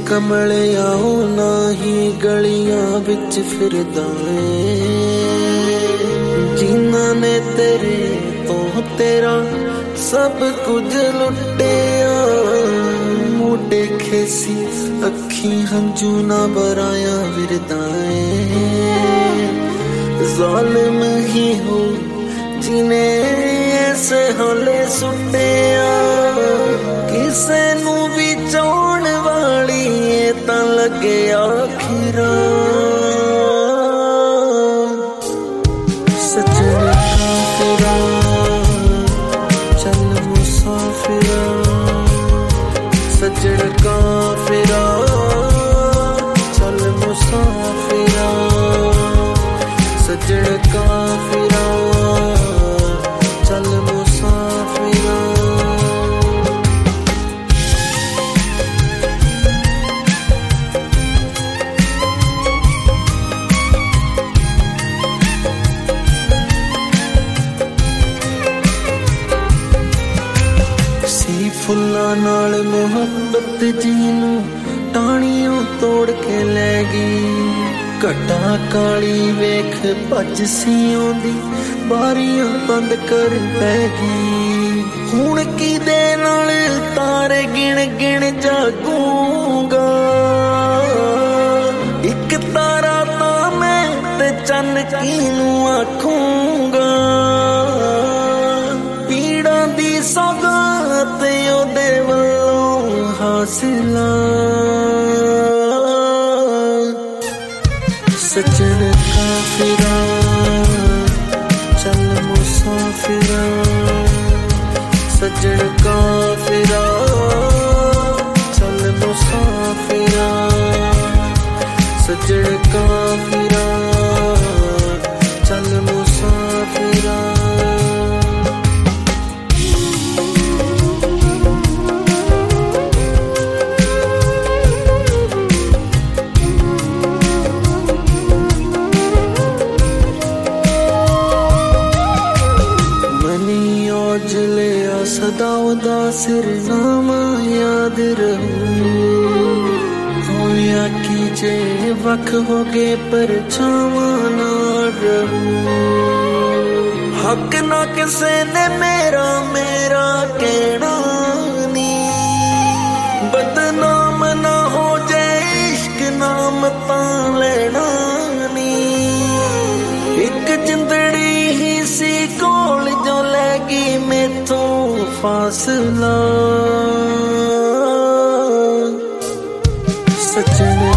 कमलिया ना ही गलियां बिच फिरदा जिन्हां ने तेरे तो तेरा सब कुछ लुटिया मोटे खेसी अखी हंजू ना बराया विरदा ज़ालिम ही हो जिन्हें ऐसे हले सुटिया किसे नू भी चाहण वाली तां लगे आखिरा सजन काफिरा चल मुसाफिरा सजन काफिरा चल मुसाफिरा सजन काफिरा चल मुसाफिरा सी फुल्लां नाल मोहब्बत जीनू टाणियों तोड़ के लै गई घटा काली वेख भज सियों दी बारियां बंद कर पैगी हुण की दे नाल तारे गिण गिण जागूंगा एक तारा तां मैं ते चन्न कीनू आखूंगा पीड़ां दी सौगात ओदे वल्लों हासिला सजन काफिरा चल मुसाफिरा सजन काफिरा चल मुसाफिरा सजन काफिरा चल मुसाफिरा लिया सदा उदा सिरनामा याद रहूं होया कीजे वख हो गए पर छावा ना रहूं हक ना किसे ने मेरा मेरा कहना नी बदनाम ना हो जाए इश्क नाम तां लेना नी एक जिंदड़ी ही सी कोल जो लगी मैथों फासला सजन